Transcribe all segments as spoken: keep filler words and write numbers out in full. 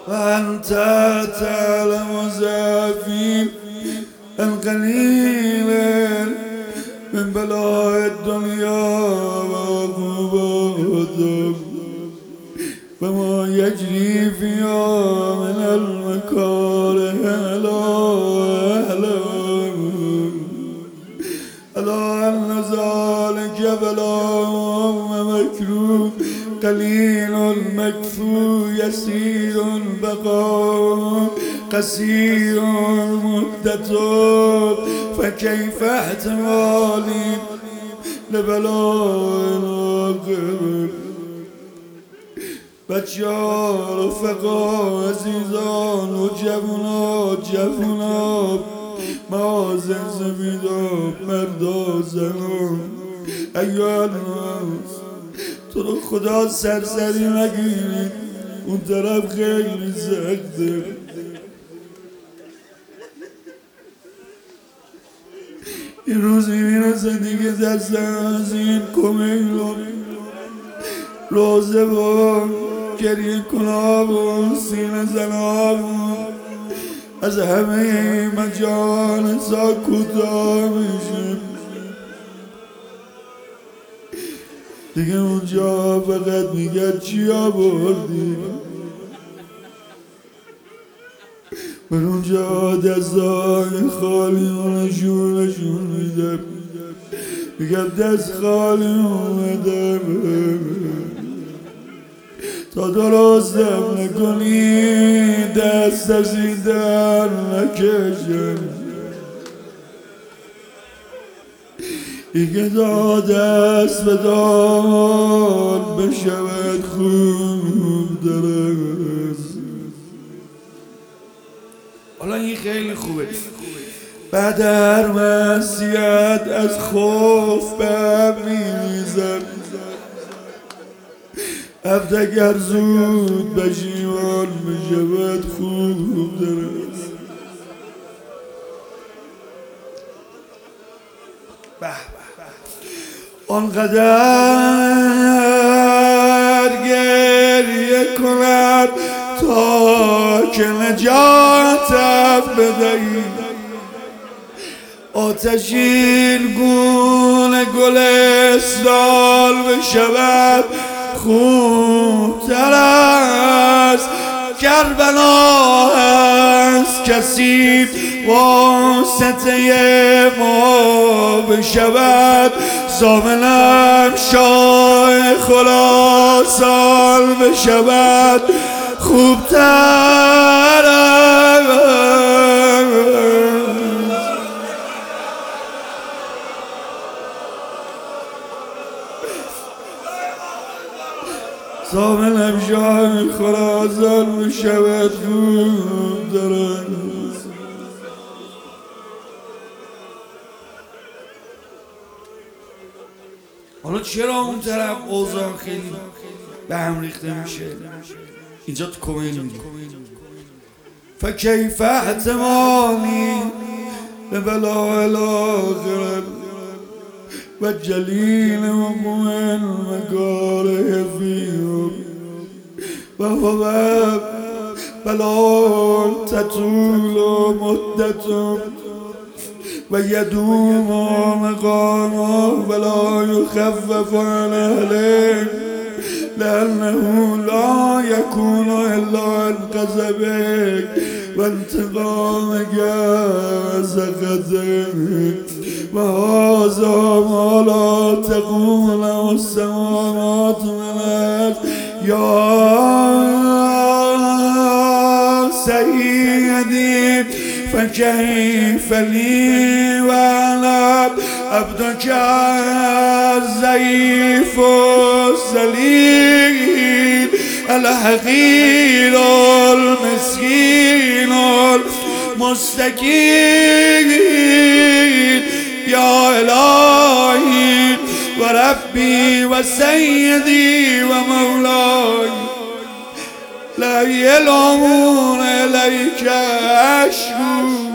وأنت تعلم ضعفي القليل من بلاء الدنيا وعقوباتها وما يجري فيها من المكاره ألا أن ذلك بلاء ومكروه قليل المكفو يسير البقاء قصير مدته فكيف احتمالي لبلاء آخر بچه‌ها رفقا عزیزان و جوونا جوونا معاذن زمیدا مردا زنان ایها الناس تو رو خدا سرسری نگیرید اون طرف خیلی سخته این روز میرسه دیگه دست از این کمیلون روزه با گریه کناب و سینه زناب از همه مجالس ها کوتاه میشه دیگه اونجا فقط میگه چی آوردی بر اونجا دستای خالی و نشون نشون میده میگه دست خالی اومده تا درستم نکنی دست از این در نکشم دیگه تا دست به داماد بشود خوب درست. حالا این خیلی خوبه. بعد هر معصیت از خوف به هم میریزم عبد اگر زود پشیمان بشود خوب درست. به به آنقدر گریه کنم تا که نجاتم بدهی آتشین گونه گلستان بشود خوبتر از کربلا هست کسی واسطه ما بشود زامنم شاه خراسان بشود خوبتر از زامنم شاه خراسان بشود خوبتر از. حالا چرا اون طرف اوضاع خیلی به هم ریخته میشه؟ اینجا تو کمیل میگه فکیف احتمالی لبلاء الاخره و جلیل و مهم مکاره فیهم و هو بلاء تطول مدته و یدوم مقامه ولا یخفف عن اهله لأنه لا يكون إلا عن غضبك وانتقامك سخطك وهذا ما لا تقوم له السماوات والأرض يا سيدي فكيف لي وأنا عبدك الضعيف الذليل الحقير المسكين المستكين يا إلهي وربي وسيدي ومولاي لا يلومون إليك أشكو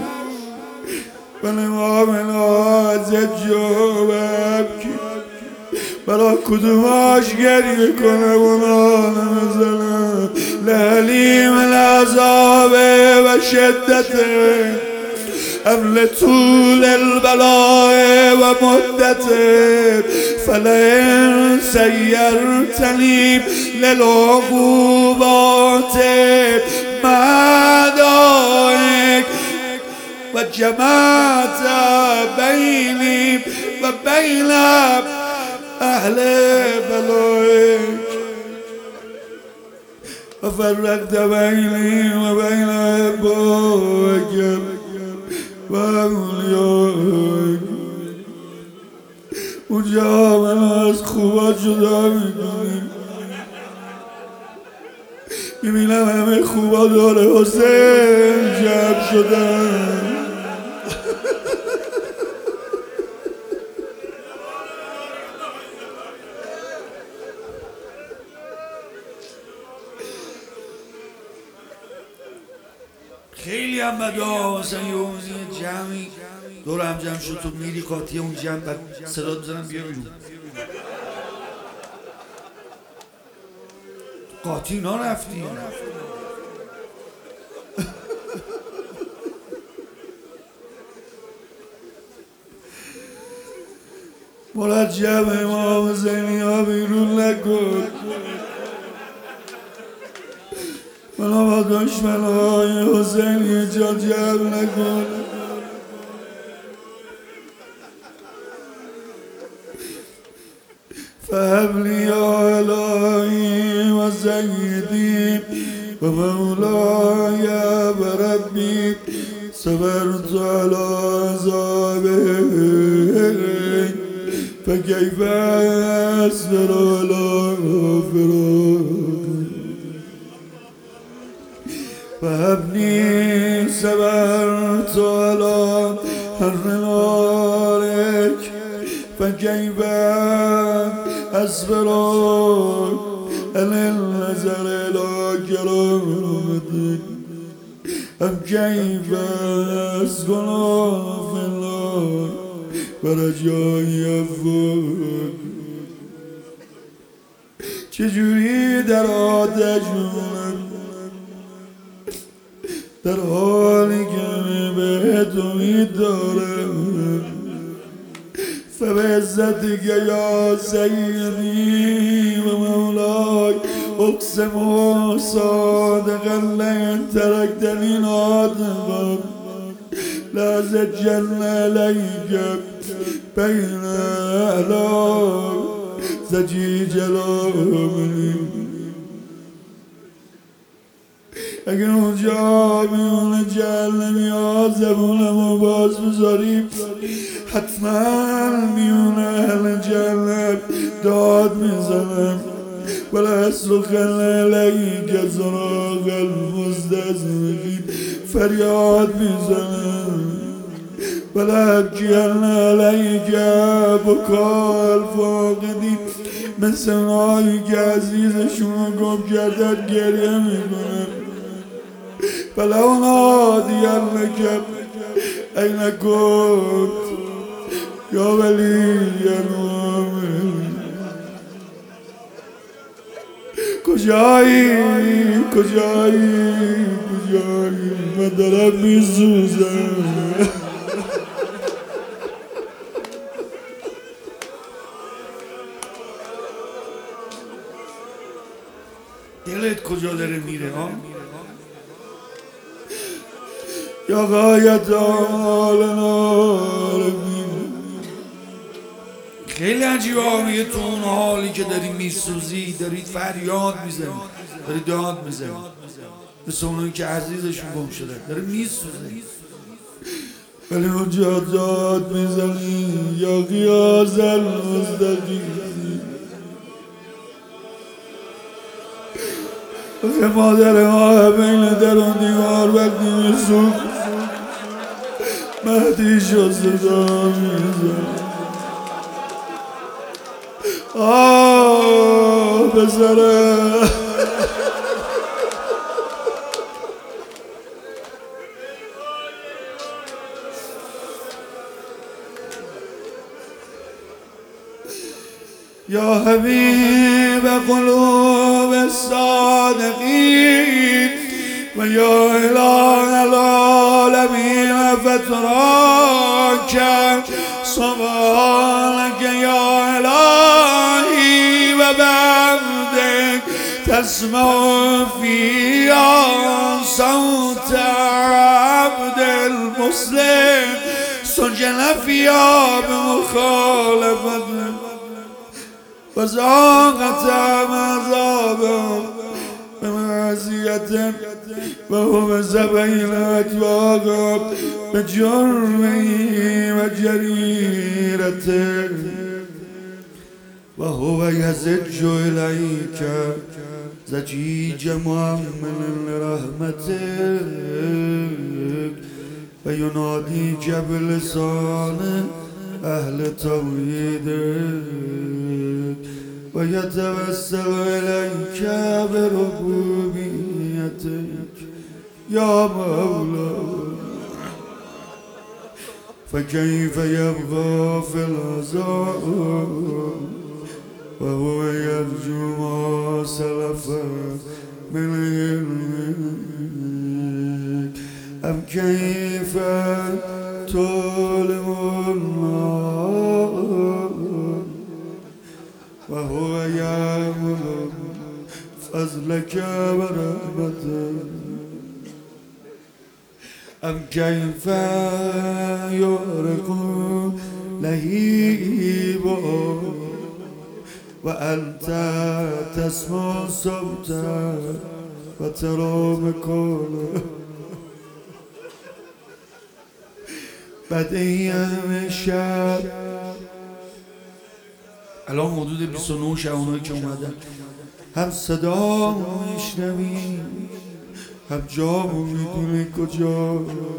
بلما من آزد جواب کی برا کدوماش گریه کنه اونا نمیزنه لعلیم العذاب و شدته قبل طول البلاء و مدته فلئن سیرتنی للعقوبات مدائک و جمعت بینی و بین اهل بلایک و فرقت بینی و بین احبابک و اولیایک. اونجا من از خوبات جدا میکنی، میبینم همه خوبا دور حسین جمع شدن. خیلی هم بده مثلا یه جمعی دور هم جمع شد، تو میری قاطی اون جمع بعد صدا بزنم بیا بیرون. قاطی اینا رفتی مرجب امام زینی ها بیرون نکن، منو با دشمنهای حسینی جا جمع نکن. فهبلی یا الهی و سیدی و مولای و ربی صبرت علی عذابه فکیف اصبر علی فراقه فهبنی صبرت علی حر نارک فكيف أصبر عن النظر إلى كرامتك أم كيف أسكن في الله ورجائي عفوك. چجوری در آتش مونم در حالی که به تو می‌دارم. فبعزتك يا سيدي ومولاي أقسم صادقا لئن تركتني ناطقا لأزجن عليك بين أهلاك زجيج الأمن. اگر اونجا میونه جهنمی ها زبونمو باز بذاریم حتما میونه اهل جهنم داد میزنم. ولا اسرخن علیک صراخ المستضعفین فریاد میزنم. ولا ابکین علیک بکاء الفاقدین مثل اونایی که عزیزشون رو گم کردن گریه میکنم. فلو نادینک این كنت یا ولی المؤمنین. کجایی کجایی کجایی من دارم میسوزم. دلت کجا داره میره ها؟ یا غایت آمالنا ربیم. خیلی عجیبه میگه تو اون حالی که داری میسوزی داری فریاد میزنی داری داد میزنی مثل اونایی که عزیزشون گم شده داری میسوزی ولی اونجا داد میزنی یا غیاز المستقیم. که مادر ما بین در اون دیوار وقتی میسوخت مهدی شد صدا میزن. آه بزره یا حبیب قلوب بالصادقين ويا إله العالمين فتراك سبحانك يا إلهي وبحمدك تسمع فيها صوت عبد المسلم سجن فيها بمخالفته وزاقت عذابه بمعصيته وهو سبيل أتباعه بجرمه وجريرته وهو يزج إليك زجيج مؤمن لرحمتك ويناديك بلسان أهل توحيدك ويتوسل إليك بربوبيتك يا مولاي فكيف يبقى في العذاب وهو يرجو ما سلف من علمك أم كيف تظلم النار وهو يأمر فضلك ورحمتك أم كيف يغرق لهيبا وأنت تسمع صوتا وترى مكانا بعد أيام شب الان حدود بیست و نه شبانهایی که اومدن هم صدا میشنوی هم جامو میدونی کجا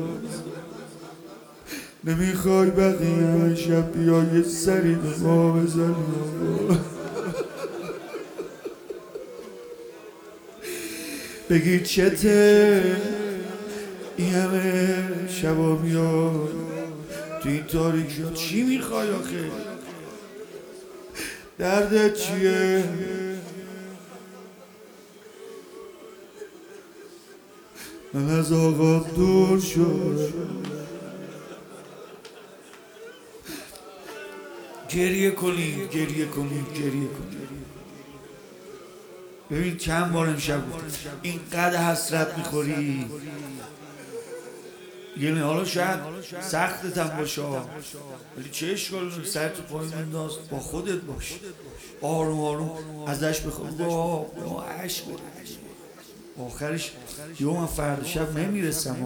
نمیخوای بقیه شب بیا یه سری به ما بزنی بگی چته این همه شبا میاد تو این تاریکی ها چی میخوای آخه دردت چیه من از آقا دور شد گریه کنید گریه کنید گریه کنید ببین چند بار امشب اینقدر حسرت میخوری یعنی حالا شاید سختت هم باشه ولی چه اشکال داره سر تو پای منداز با خودت باش آروم آروم ازش بخواه با عشق آخرش یه من فردا شب نمیرسم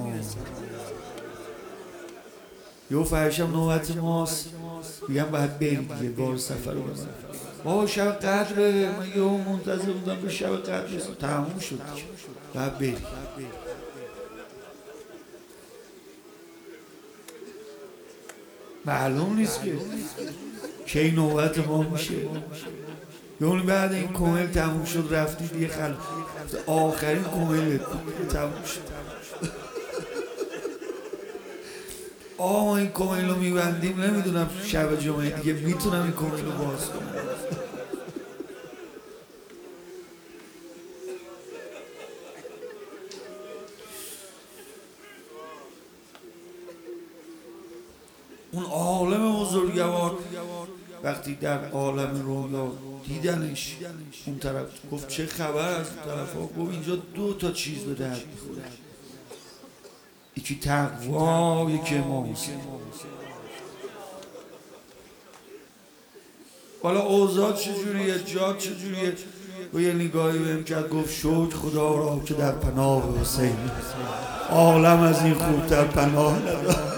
یه فردا شب نوبت ماست بگم باید بریم دیگه بار سفر رو بزن با شب قدره من یه منتظر بودم به شب قدر رسیم تموم شد باید بریم معلوم نیست که کی نوبت ما میشه یعنی بعد این کومل تموم شد رفتی دیگه خل آخرین کومل تموم شد آه ما این کومل رو میبندیم نمیدونم شب جمعه دیگه میتونم این کومل رو باز کنم اون عالم بزرگوار وقتی در عالم رویا دیدنش اون طرف گفت چه خبر از اون طرف ها گفت اینجا دو تا چیز به درد میخوره یکی تقوا یکی امام حسین حالا اوضاع چجوریه جا چجوریه و یه نگاهی بهم کرد گفت شکر خدا را که در پناه حسین عالم از این خوبتر پناه نداره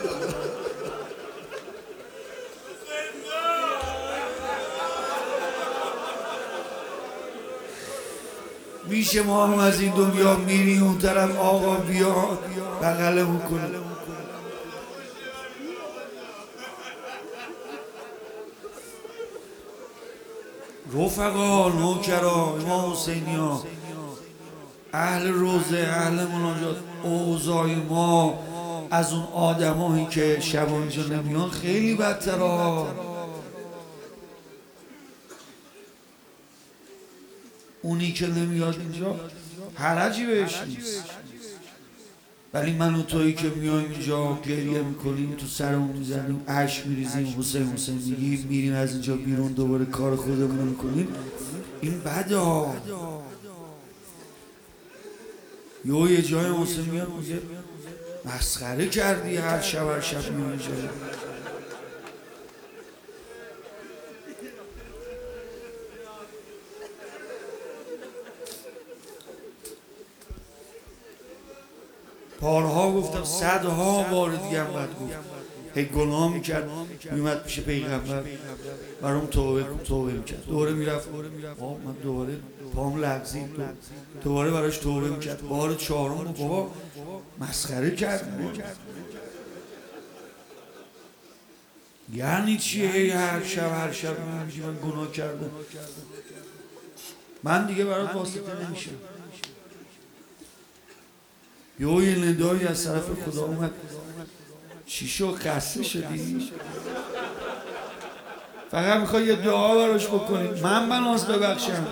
میشه ما هم از این دنیا میری اون طرف آقا بیا بغلمون کنه رفقا نوکرا امام حسینی ها اهل روزه اهل مناجات اوضاع ما از اون آدمایی که شب اینجا نمیان خیلی بدتر ها اونی که نمیاد اینجا حرجی بهش نیست، ولی من و تویی که میایم اینجا گریه میکنیم، تو سرمون میزنیم، اشک میریزیم، حسین حسین میگیم، میریم از اینجا بیرون دوباره کار خودمون رو میکنیم، این بده ها. یه یه جای حسین میاد میگه مسخره کردی هر شب هر شب میای اینجا. بارها گفتم، صدها بار دیگه هم باید گفت، هی گناه میکرد میومد پیش پیغمبر برام توبه توبه میکرد، دوباره میرفت من دوباره پام لغزید، دوباره براش توبه میکرد، بار چهارم بابا مسخره کرد. یعنی چیه هر شب هر شب میگی من گناه کردم؟ من دیگه برات واسطه نمیشم. یه یه ندایی از طرف خدا اومد، چی شو خسته شدی؟ فقط میخوای یه دعا براش بکنی، من بناس ببخشم.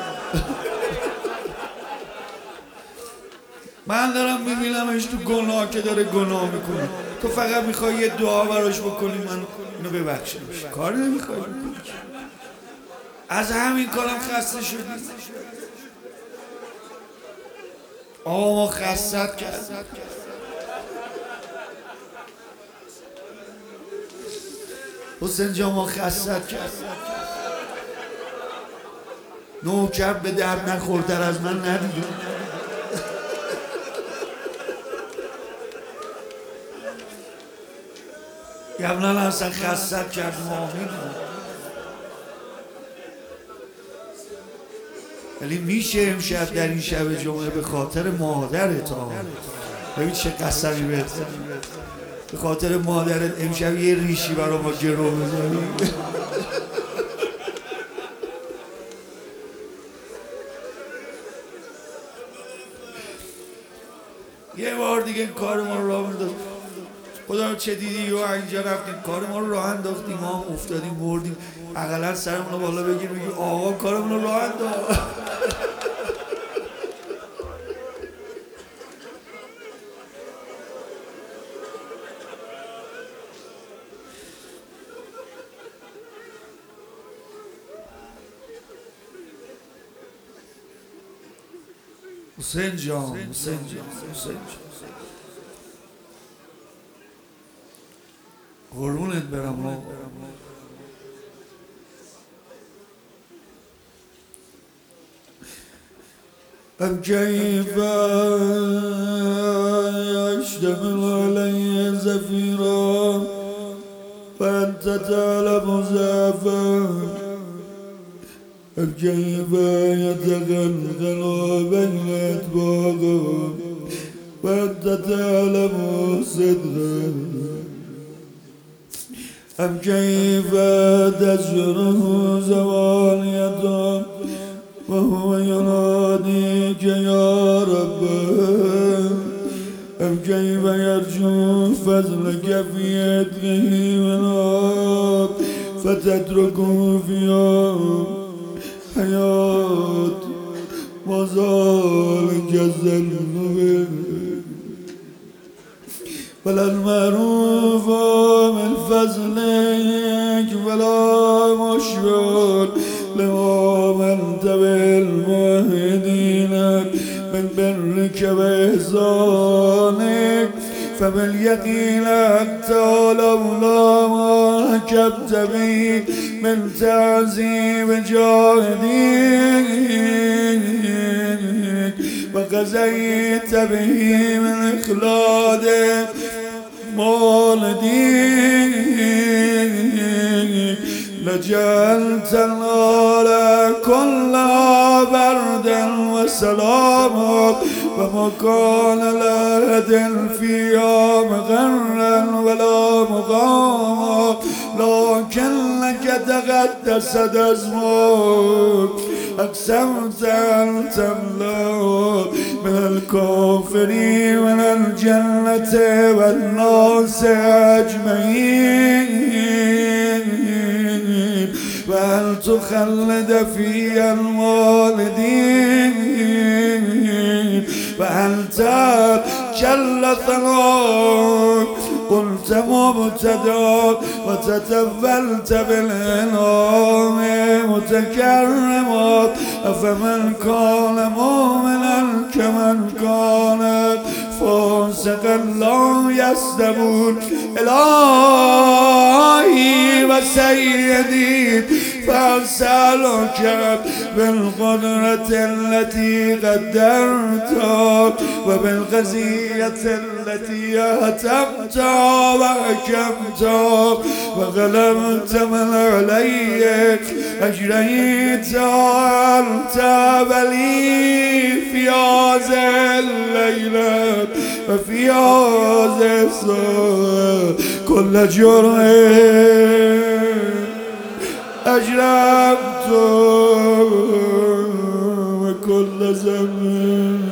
من دارم میبینمش تو گناه که داره گناه میکنه، تو فقط میخوای یه دعا براش بکنی من اینو ببخشم، کاری نمیخوای بکنی. از همین کارم خسته شدی. آقا ما خستت کرد، حسین جا ما خستت کرد، نوکر به درد نخورتر از من ندیدم. قبلا اصلا خستت کرد ما میدونم، ولی میشه امشب در این شب جمعه به خاطر مادرت ها، ببین چه قسمی بهت، به خاطر مادرت امشب یه ریشی برا ما گرو بزنی. یه بار دیگه کار ما رو راه انداختیم، خدا رو چه دیدی و اینجا رفتیم کار ما رو راه انداختیم، ما هم افتادیم مردیم، اقلا سرمون رو بالا بگیر بگی آقا کارمون رو راه انداخت. حسین جان حسین جان حسین جان قربونت برم آقا. ام كيف يشتمل علي زفيرا فأنت تعلم زافا، ام كيف يتغلغل بين أطباقه وأنت تعلم صدقا، ام كيف تزجره زوانية وهو يناديك يا رب، ام كيف يرجو فضلك في يده منك فتتركه في يوم حياة وذلك الذنب ولا المعروف من فضلك ولا مشغول لما من بالمهدين من برك وإحسانك فباليقين حتى لولا ما كبت بي من تعظيم جاهديك وقزيت به من إخلاد مولديك لجعلت النار كلها بردا وسلاما وما كان لأحد فيها مغرا ولا مقاما، لكن لك تقدست اسمك أقسمت أن تملأ من الكافرين من الجنة والناس أجمعين. وهل تخلد في الوالدين وهل تجل ثناك قلت مبتدا وتتفلت بالإنعام متكرما أفمن كان مؤمنا كمن كان فاسقا لا يستوون إلهي وسيدي فأسألك بالقدرة التي قدرتها وبالغزية التي هتمتها وحكمتها وغلبت من علي أجريت أنت ولي في هذه الليلة وفي هذه الساعة كل جرم أجرمت وكل ذنب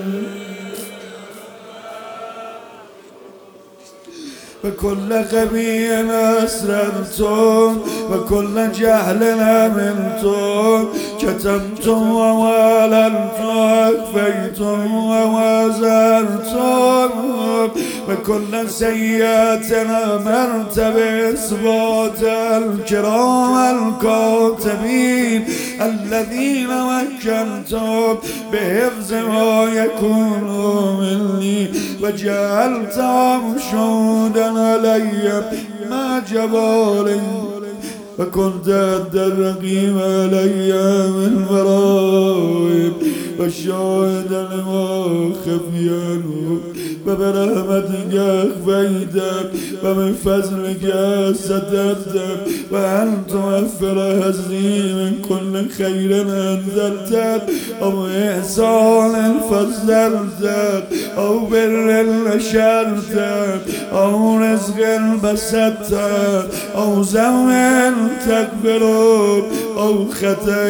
وكل غبي أسررتم وكل جهل أمنتم كتمتم وولنتم أخفيتم ووزرتم وكل سيئة أمرت بإثبات الكرام الكاتبين الذين وكلتم بحفظ ما يكون مني وجعلتهم شهودا علي ما جبالي وكنت أدى الرقيب علي من ورائب والشاهد لما خفي عنه وبرحمتك أخفيت ومن فضلك سترت وأن توفر هزي من كل خير أنزلت أو إحسان فضلت أو بر نشرت أو رزق بسطت أو زمن تكبر أو خطأ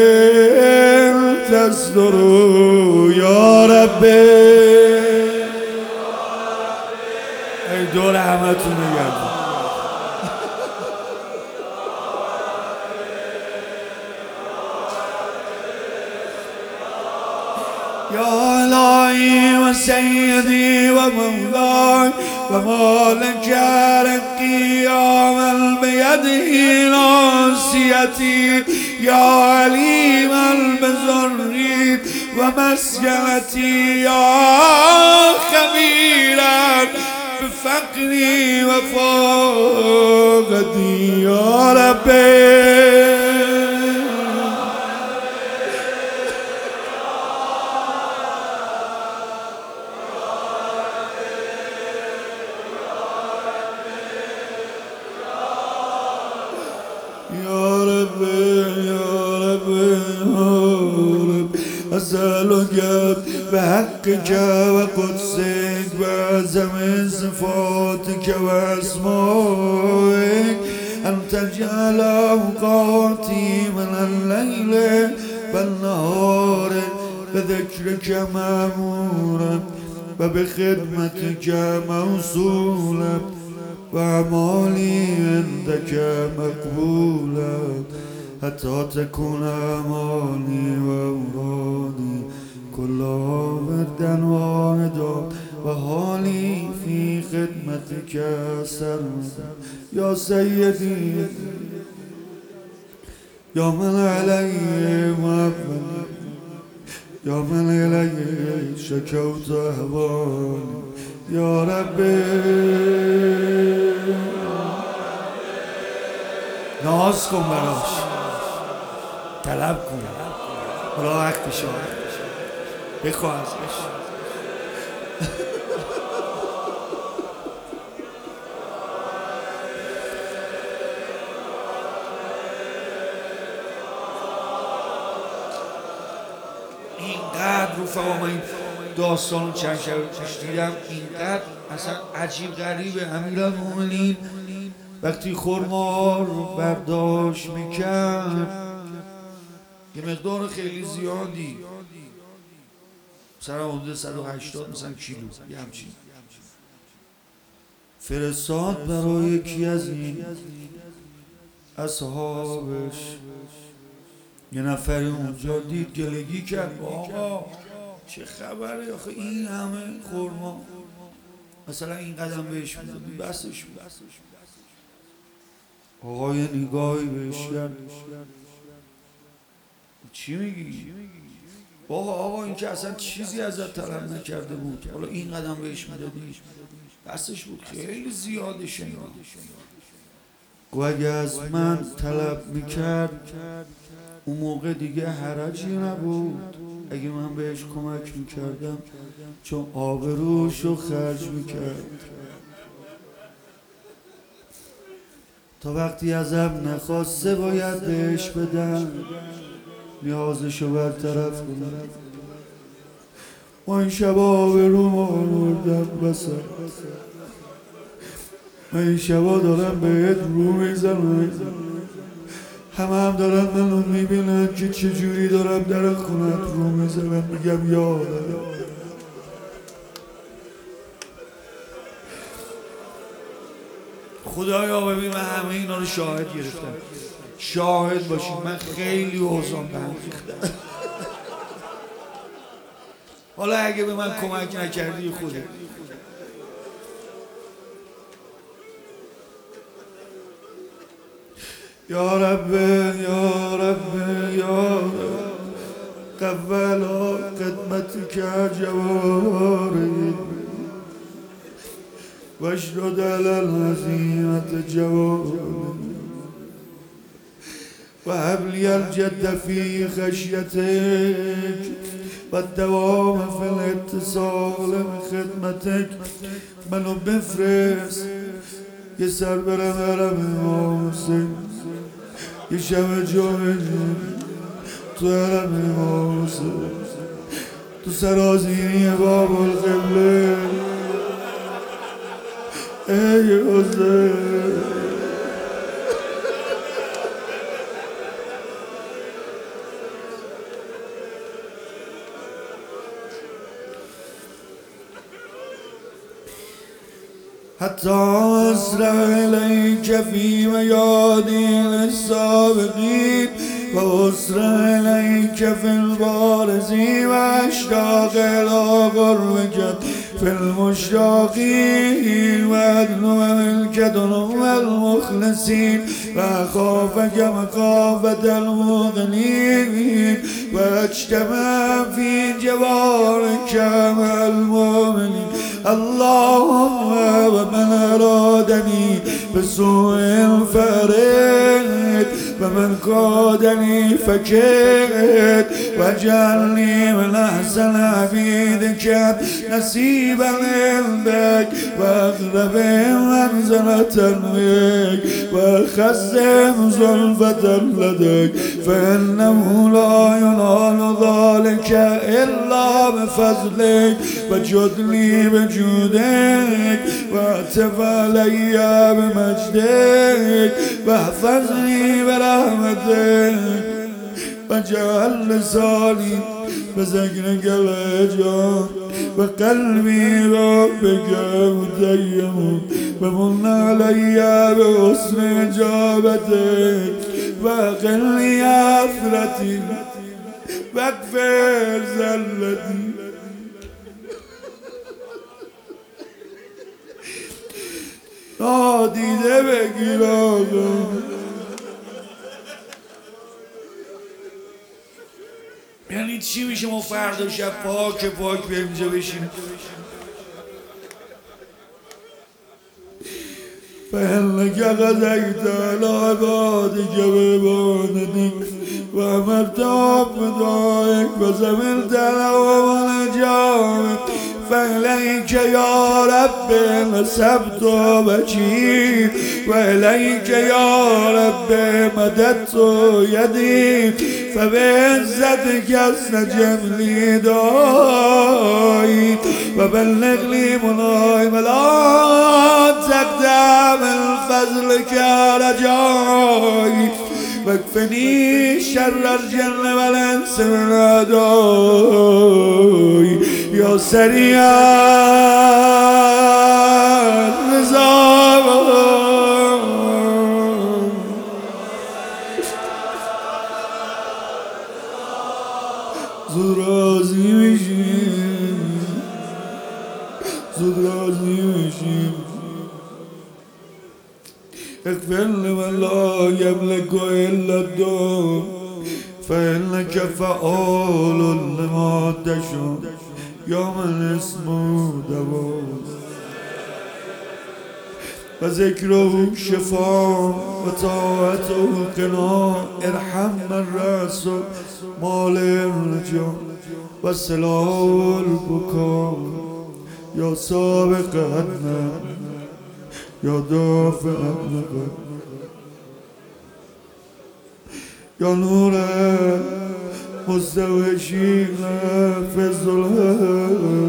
تصدر يا ربي ای دور همتون نگردم يا إلهي وسيدي ومولاي ومالك القيام بيده ناصيتي يا عليم البزر ومسكنتي يا خبيرا بفقري وفاقتي يا ربي أسألك بحقك وقدسك وعظم صفاتك وأسمائك أن تجعل أوقاتي من الليل والنهار بذكرك مأمورا وبخدمتك موصولا وأعمالي عندك مقبولا حتى تكون أماني وأورادي كلها وردا واردا وحالي في خدمتك سرمدا يا سيدي يا من علي مقبل يا من إلي شكوت أهوالي يا ربي ناز کن براش طلب کن حالا وقتش بخواه ازش اینقدر رفقا من این داستان چند شب پیش دیدم اینقدر اصلا عجیب غریبه امیرالمومنین وقتی خرما رو برداشت میکرد یه مقدار خیلی زیادی مثلا حدود صد و هشتاد مثلا کیلو یه همچین فرستاد برای یکی از این اصحابش یه نفری اونجا دید گلگی کرد آقا چه خبره آخه این همه خورما مثلا این قدم بهش میدادی بسش بود. آقا یه نگاهی بهش کرد چی میگی؟ آقا آقا این که اصلا چیزی ازت طلب نکرده بود حالا این قدم بهش میدادی بسش بود خیلی زیاده شنید و اگه از من طلب میکرد اون موقع دیگه حرجی نبود اگه من بهش کمک میکردم چون آبروشو خرج میکرد تا وقتی ازم نخواسته باید بهش بدم نیازشو برطرف کنم ما این شبا آبروم آوردم بسر من این شبا دارم بهت رو میزنم همه هم دارن منو میبینن که چجوری دارم در خونت رو میزنم میگم یادم خدایا ببین من همه اینا رو شاهد گرفتم شاهد باشید من خیلی اوزان به هم ریختم حالا اگه به من کمک نکردی خوده یا رب یا رب یا رب قولا خدمتك جواری واشدد على الهزيمة جواری وهب لي الجد في خشيتك والدوام في الاتصال بخدمتك منو بفرست یه سر برم حرم امام حسین یه شب جمعه تو حرم امام حسین تو سرازیری باب القبله ای حسین حتى أسرع إليك في ميادين السابقين وأسرع إليك في البارزين وأشتاق إلى قربك في المشتاقين وأدنو منك دنو المخلصين وأخافك مخافة المغنين وأجتمع في جوارك مع المؤمنين اللهم ومن أرادني بسوء فرد ومن قادني فكيد واجعلني من أحسن عبيدك نصيبا عندك وأقرب منزلة بك وخزم زلفة لديك فإنه لا ينال ذلك إلا بفضلك وجدني بجودك وأتف علي بمجدك واحفظني برحمتك واجعل لساني بذكرك الهجان وقلبي ربك متيم ومن علي بحسن إجابتك وأقل لي عثرتي واغفر زلتي نادیده بگیر آقا یعنی چی میشه ما فردا شب پاک پاک بریم اینجا بشینیم فإنك غزيت على عبادك بعبادتك وأمرتهم بدعائك وزملت لهم الإجابة فإليك يا رب نسبت وجهي وإليك يا رب مددت يدي فبعزتك استجب لي دعائي وبلغ لي مناي ولا تقدم من فضلك رجائي واكفني شر الجن والانس من أعدائي يا سريع النظام زود راضی میشیم زود راضی میشیم اغفر لمن لا یملک الا الدم فإنك فعال لما تشاء یا من اسمه دوا و ذکره شفا و طاعته قنا ارحم من رأس مال الرجا و سلام البکا یا سابق ادنا یا دافع ادنا یا نور مستوشین فی الظلام.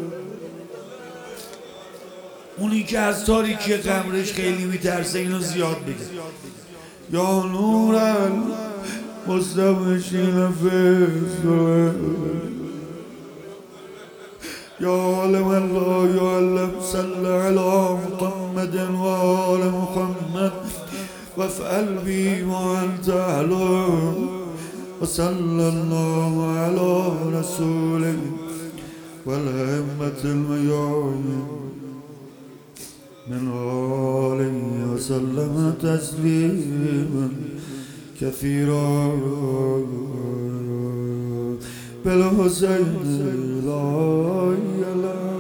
اونی که از تاریکی قبرش خیلی میترسه اینو زیاد بگه. یا نور مستوشین فی الظلام یا عالم لا یعلم صل علی محمد و آل محمد وافعل بی ما انت اعلم و صلی الله علی رسوله و الائمة الميامين من آله وسلم تسليما كثيرا بالحسين لا إله